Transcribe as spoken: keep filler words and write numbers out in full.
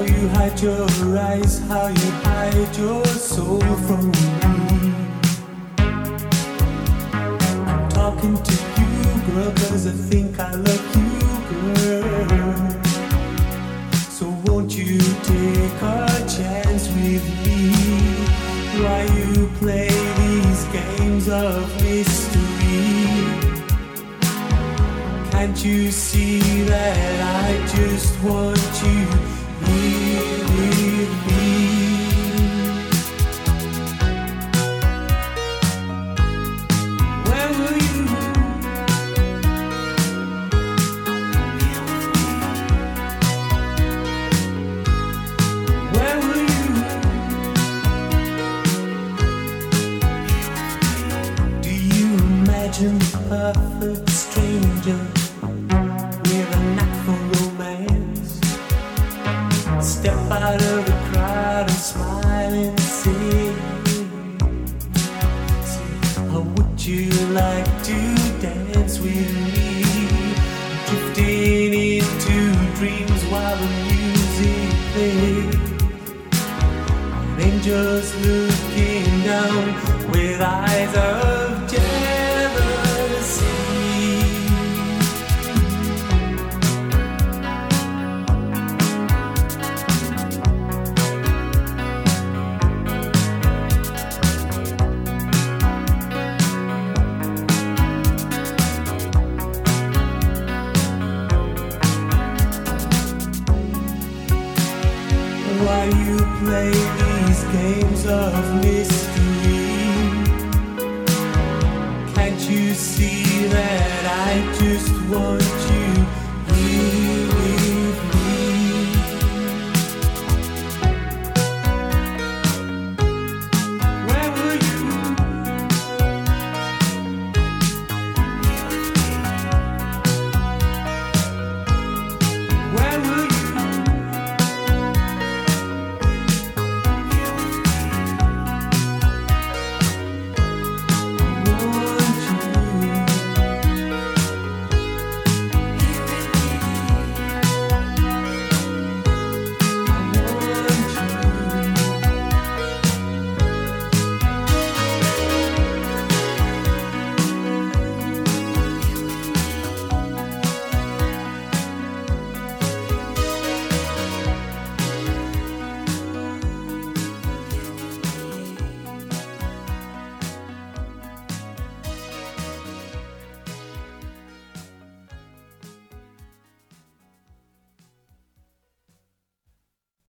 you hide your eyes, how you hide your soul from me. I'm talking to you, girl, cause I think I love you, girl. So won't you take a chance with me? Why you play these games of mystery? Can't you see that I just want you here with me? Where were you? Where were you? Do you imagine the perfect stranger with a knack for romance? Step out of the crowd and smile and say, say, how would you like to dance with me? Drifting into dreams while the music plays, and angels looking down with eyes of jealousy. Why you play these games of mystery? Can't you see that I just want you